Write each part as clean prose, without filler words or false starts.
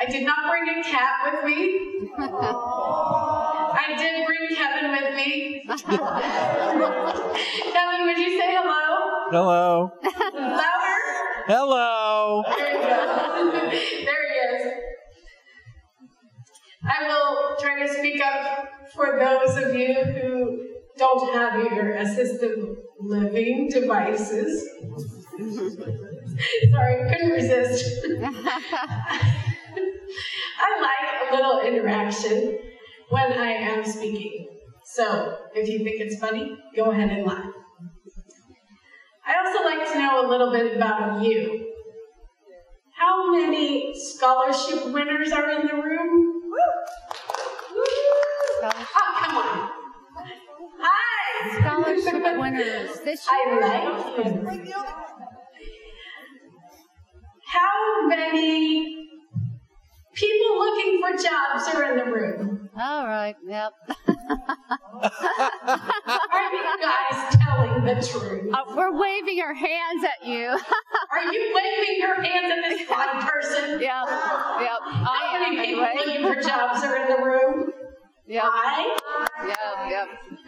I did not bring a cat with me. I did bring Kevin with me. Kevin, would you say hello? Hello. Louder. Hello. There you go. There he is. I will try to speak up for those of you who don't have your assisted living devices. Sorry, couldn't resist. I like a little interaction when I am speaking. So, if you think it's funny, go ahead and laugh. I also like to know a little bit about you. How many scholarship winners are in the room? Oh, come on. Hi! Scholarship winners this year. I like you. How many people looking for jobs are in the room? All right, yep. Are you guys telling the truth? We're waving our hands at you. Are you waving your hands at this blind person? Yep. How many people Anyway. looking for jobs are in the room? Yep. Hi? Yep.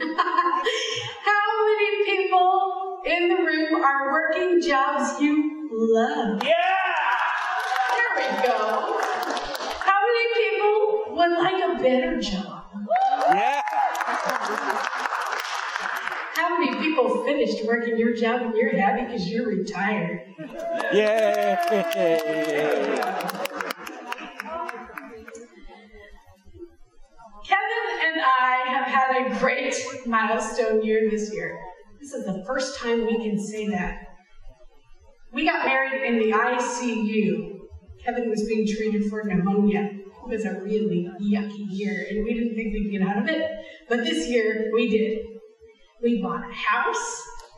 How many people in the room are working jobs you love? Yeah! There we go. How many people would like a better job? Yeah! How many people finished working your job and you're happy because you're retired? Yay! Kevin and I have had a great milestone year this year. This is the first time we can say that. We got married in the ICU. Kevin was being treated for pneumonia. It was a really yucky year, and we didn't think we'd get out of it. But this year, we did. We bought a house.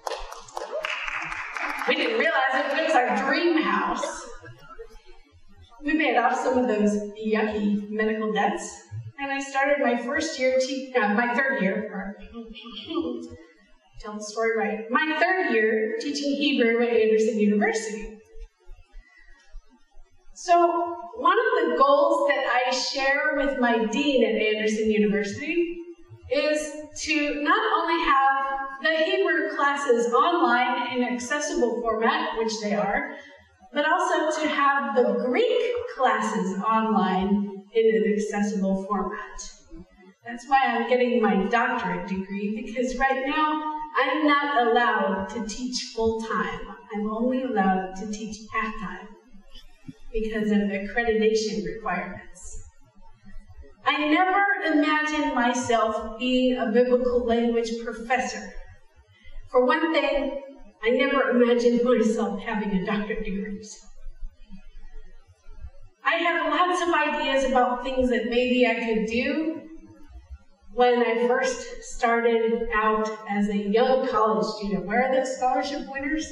We didn't realize it, but it was our dream house. We paid off some of those yucky medical debts. And I started my my third year, tell the story right, my third year teaching Hebrew at Anderson University. So one of the goals that I share with my dean at Anderson University is to not only have the Hebrew classes online in accessible format, which they are, but also to have the Greek classes online in an accessible format. That's why I'm getting my doctorate degree, because right now I'm not allowed to teach full-time. I'm only allowed to teach half-time because of accreditation requirements. I never imagined myself being a biblical language professor. For one thing, I never imagined myself having a doctorate degree. I had lots of ideas about things that maybe I could do when I first started out as a young college student. Where are those scholarship winners?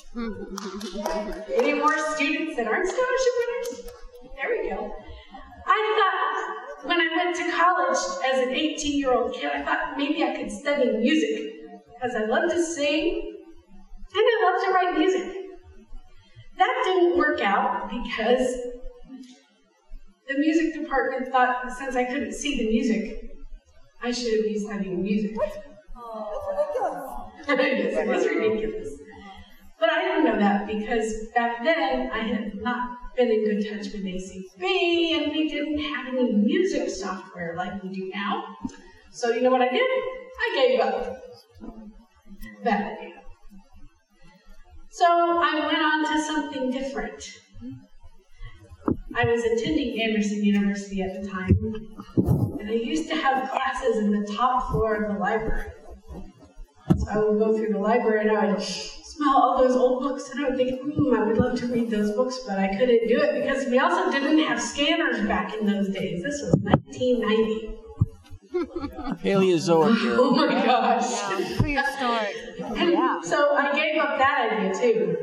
Any more students that aren't scholarship winners? There we go. I thought when I went to college as an 18-year-old kid, I thought maybe I could study music because I love to sing and I love to write music. That didn't work out because the music department thought that since I couldn't see the music, I should be studying music. It was ridiculous. But I didn't know that because back then I had not been in good touch with ACB and we didn't have any music software like we do now. So you know what I did? I gave up. Bad idea. So I went on to something different. I was attending Anderson University at the time, and I used to have classes in the top floor of the library. So I would go through the library and I would smell all those old books and I would think, I would love to read those books, but I couldn't do it because we also didn't have scanners back in those days. This was 1990. Paleozoic era. Oh my gosh. Yeah, prehistoric. And so I gave up that idea too.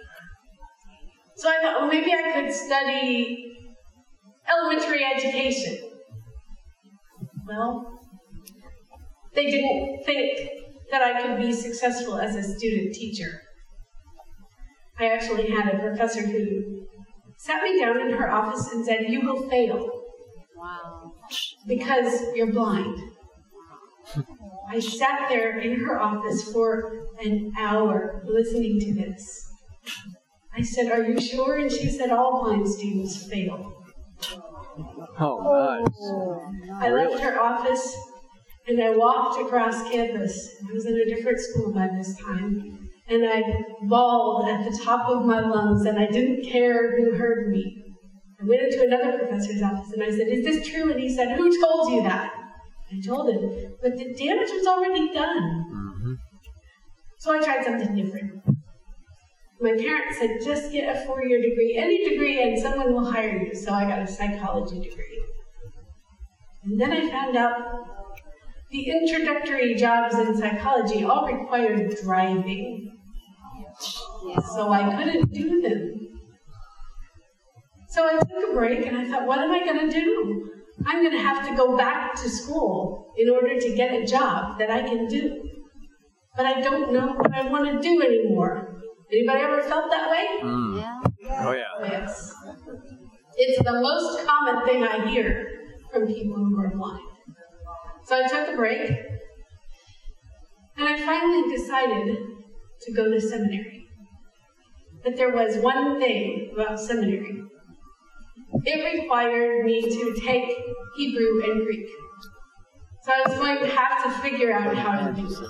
So I thought, maybe I could study elementary education. Well, they didn't think that I could be successful as a student teacher. I actually had a professor who sat me down in her office and said, "You will fail Wow. because you're blind." I sat there in her office for an hour listening to this. I said, "Are you sure?" And she said, "All blind students fail." Oh, nice. I left her office and I walked across campus. I was in a different school by this time. And I bawled at the top of my lungs, and I didn't care who heard me. I went into another professor's office and I said, "Is this true?" And he said, "Who told you that?" I told him, but the damage was already done. Mm-hmm. So I tried something different. My parents said, "Just get a 4-year degree, any degree, and someone will hire you." So I got a psychology degree. And then I found out the introductory jobs in psychology all required driving. So I couldn't do them. So I took a break and I thought, what am I going to do? I'm going to have to go back to school in order to get a job that I can do. But I don't know what I want to do anymore. Anybody ever felt that way? Yeah. Oh, yeah. Yes. It's the most common thing I hear from people who are blind. So I took a break, and I finally decided to go to seminary. But there was one thing about seminary. It required me to take Hebrew and Greek. So I was going to have to figure out how to do it.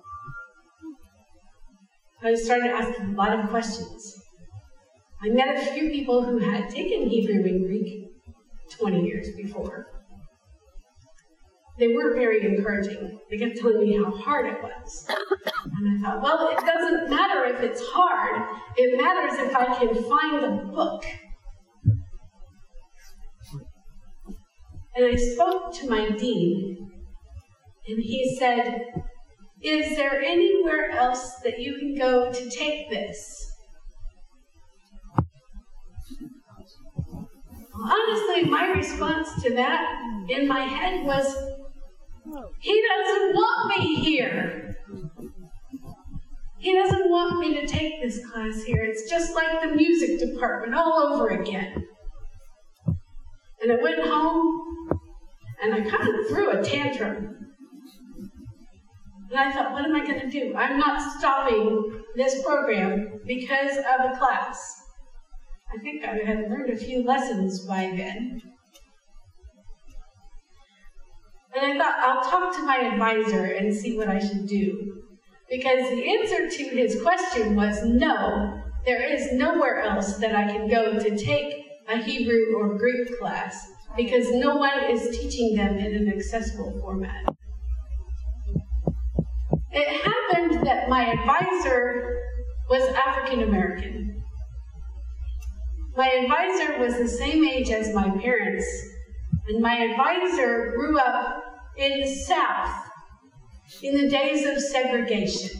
I started asking a lot of questions. I met a few people who had taken Hebrew and Greek 20 years before. They weren't very encouraging. They kept telling me how hard it was. And I thought, well, it doesn't matter if it's hard. It matters if I can find the book. And I spoke to my dean, and he said, "Is there anywhere else that you can go to take this?" Honestly, my response to that in my head was, "He doesn't want me here. He doesn't want me to take this class here. It's just like the music department all over again." And I went home, and I kind of threw a tantrum. And I thought, what am I going to do? I'm not stopping this program because of a class. I think I had learned a few lessons by then. And I thought, I'll talk to my advisor and see what I should do. Because the answer to his question was no, there is nowhere else that I can go to take a Hebrew or Greek class because no one is teaching them in an accessible format. It happened that my advisor was African American. My advisor was the same age as my parents, and my advisor grew up in the South in the days of segregation.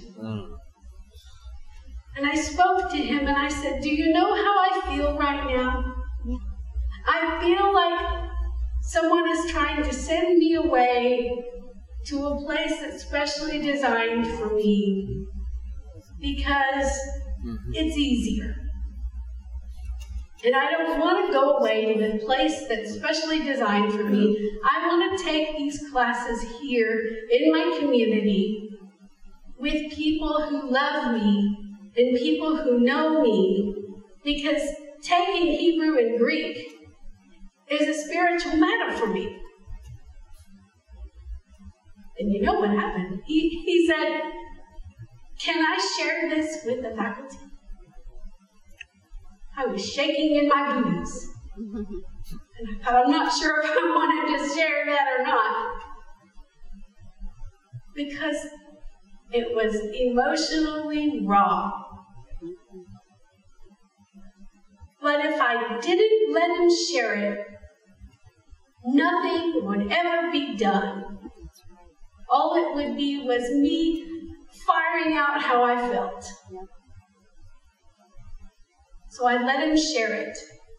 And I spoke to him and I said, "Do you know how I feel right now? I feel like someone is trying to send me away to a place that's specially designed for me because it's easier. And I don't want to go away to the place that's specially designed for me. I want to take these classes here in my community with people who love me and people who know me, because taking Hebrew and Greek is a spiritual matter for me." And you know what happened? He said, "Can I share this with the faculty?" I was shaking in my boots. And I thought, I'm not sure if I wanted to share that or not. Because it was emotionally raw. But if I didn't let him share it, nothing would ever be done. All it would be was me firing out how I felt. So I let him share it.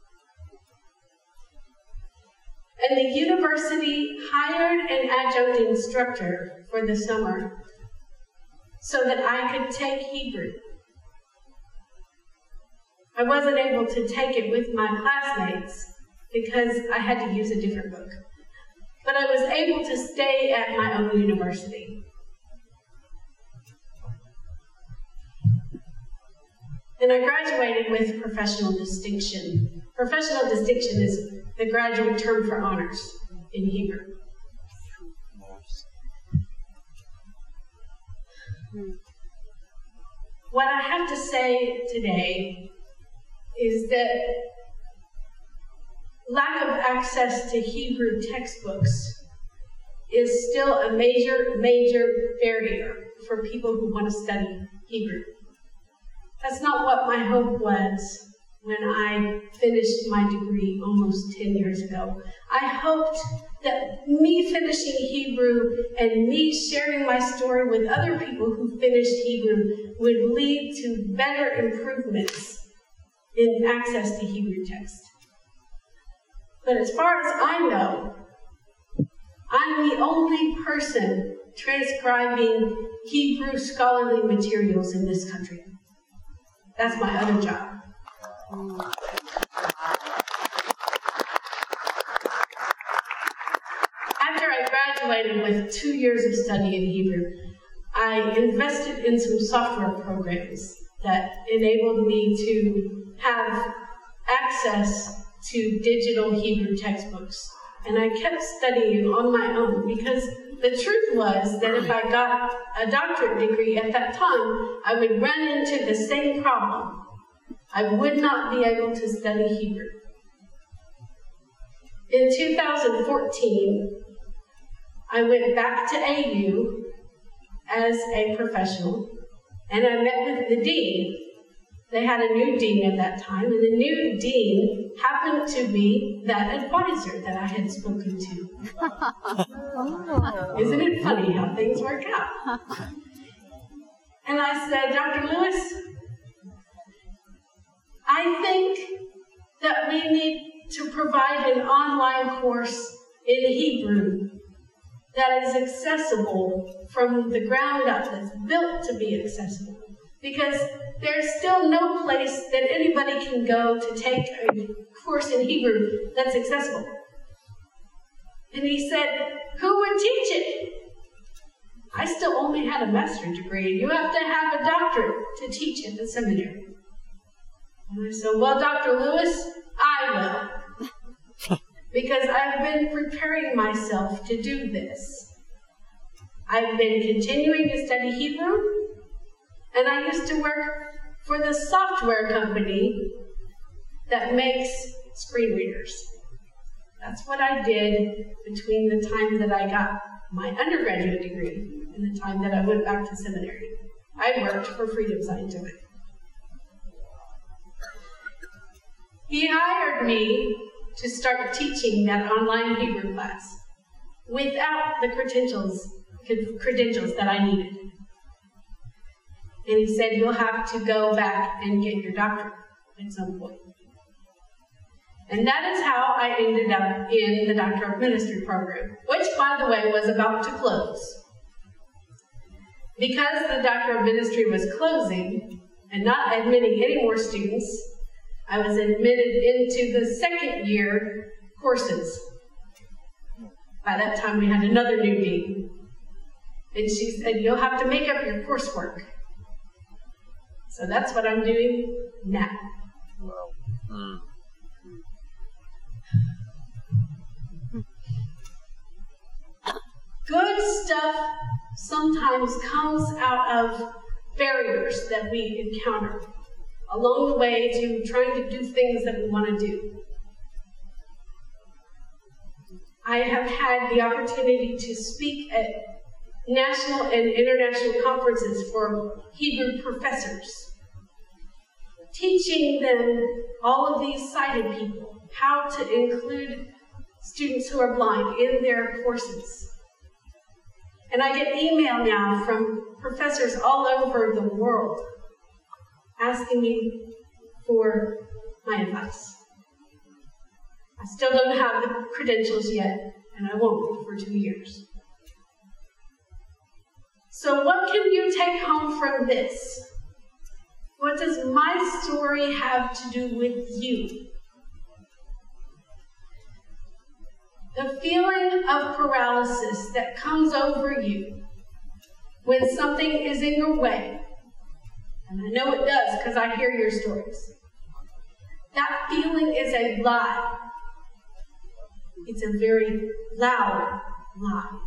And the university hired an adjunct instructor for the summer so that I could take Hebrew. I wasn't able to take it with my classmates because I had to use a different book. But I was able to stay at my own university. And I graduated with professional distinction. Professional distinction is the graduate term for honors in Hebrew. What I have to say today is that lack of access to Hebrew textbooks is still a major, major barrier for people who want to study Hebrew. That's not what my hope was when I finished my degree almost 10 years ago. I hoped that me finishing Hebrew and me sharing my story with other people who finished Hebrew would lead to better improvements in access to Hebrew text. But as far as I know, I'm the only person transcribing Hebrew scholarly materials in this country. That's my other job. After I graduated with 2 years of study in Hebrew, I invested in some software programs that enabled me to have access to digital Hebrew textbooks. And I kept studying on my own because the truth was that if I got a doctorate degree at that time, I would run into the same problem. I would not be able to study Hebrew. In 2014, I went back to AU as a professional, and I met with the dean. They had a new dean at that time, and the new dean happened to be that advisor that I had spoken to. Isn't it funny how things work out? And I said, Dr. Lewis, I think that we need to provide an online course in Hebrew that is accessible from the ground up, that's built to be accessible. Because there's still no place that anybody can go to take a course in Hebrew that's accessible. And he said, who would teach it? I still only had a master's degree. You have to have a doctorate to teach at the seminary. And I said, well, Dr. Lewis, I will. Because I've been preparing myself to do this. I've been continuing to study Hebrew, and I used to work for the software company that makes screen readers. That's what I did between the time that I got my undergraduate degree and the time that I went back to seminary. I worked for Freedom Scientific. He hired me to start teaching that online Hebrew class without the credentials that I needed. And he said, you'll have to go back and get your doctorate at some point. And that is how I ended up in the Doctor of Ministry program, which, by the way, was about to close. Because the Doctor of Ministry was closing and not admitting any more students, I was admitted into the second year courses. By that time, we had another new dean. And she said, you'll have to make up your coursework. So that's what I'm doing now. Wow. Good stuff sometimes comes out of barriers that we encounter along the way to trying to do things that we want to do. I have had the opportunity to speak at national and international conferences for Hebrew professors, teaching them, all of these sighted people, how to include students who are blind in their courses. And I get email now from professors all over the world asking me for my advice. I still don't have the credentials yet, and I won't for 2 years. So what can you take home from this? What does my story have to do with you? The feeling of paralysis that comes over you when something is in your way, and I know it does because I hear your stories, that feeling is a lie. It's a very loud lie.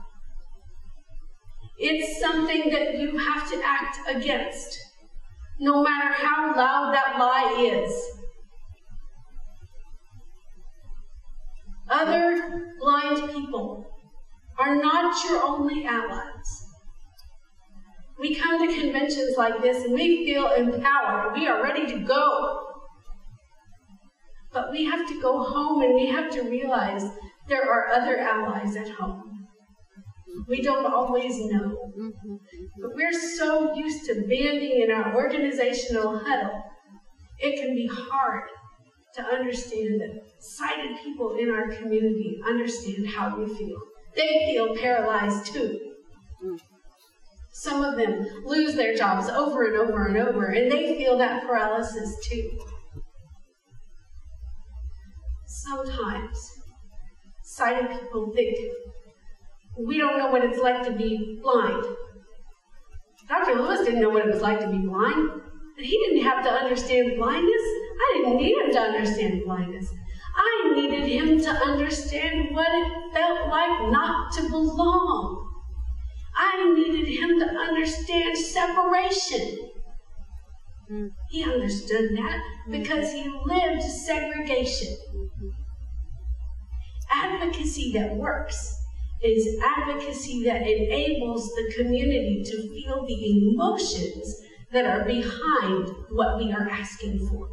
It's something that you have to act against, no matter how loud that lie is. Other blind people are not your only allies. We come to conventions like this and we feel empowered. We are ready to go. But we have to go home and we have to realize there are other allies at home. We don't always know. But we're so used to banding in our organizational huddle, it can be hard to understand that sighted people in our community understand how we feel. They feel paralyzed too. Some of them lose their jobs over and over and over, and they feel that paralysis too. Sometimes sighted people think, we don't know what it's like to be blind. Dr. Lewis didn't know what it was like to be blind, but he didn't have to understand blindness. I didn't need him to understand blindness. I needed him to understand what it felt like not to belong. I needed him to understand separation. He understood that because he lived segregation. Advocacy that works is advocacy that enables the community to feel the emotions that are behind what we are asking for.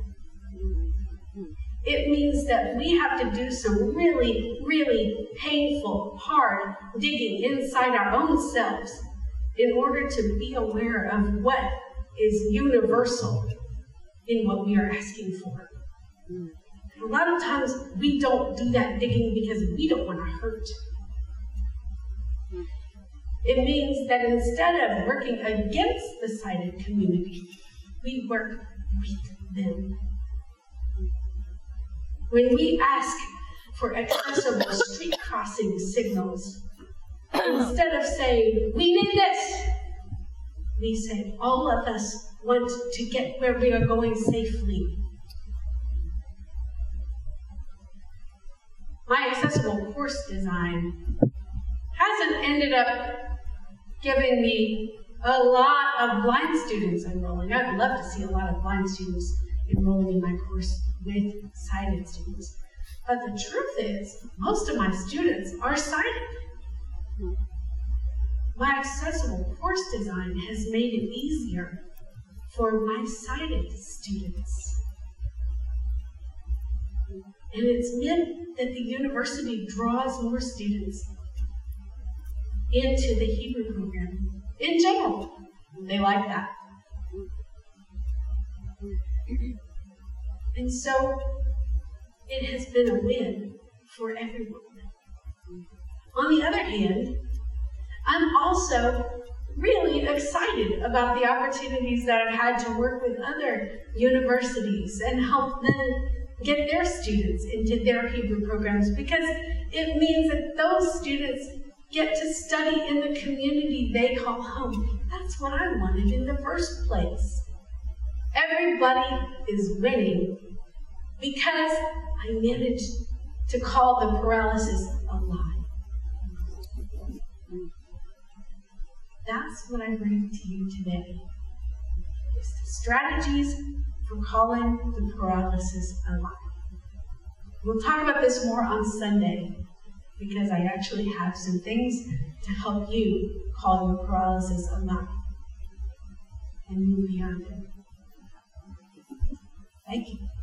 It means that we have to do some really, really painful, hard digging inside our own selves in order to be aware of what is universal in what we are asking for. A lot of times we don't do that digging because we don't want to hurt. It means that instead of working against the sighted community, we work with them. When we ask for accessible street crossing signals, instead of saying, we need this, we say, all of us want to get where we are going safely. My accessible course design hasn't ended up giving me a lot of blind students enrolling. I'd love to see a lot of blind students enrolling in my course with sighted students. But the truth is, most of my students are sighted. My accessible course design has made it easier for my sighted students. And it's meant that the university draws more students into the Hebrew program. In general, they like that. And so it has been a win for everyone. On the other hand, I'm also really excited about the opportunities that I've had to work with other universities and help them get their students into their Hebrew programs, because it means that those students get to study in the community they call home. That's what I wanted in the first place. Everybody is winning because I managed to call the paralysis a lie. That's what I bring to you today. It's the strategies for calling the paralysis a lie. We'll talk about this more on Sunday, because I actually have some things to help you call your paralysis a lie and move beyond it. Thank you.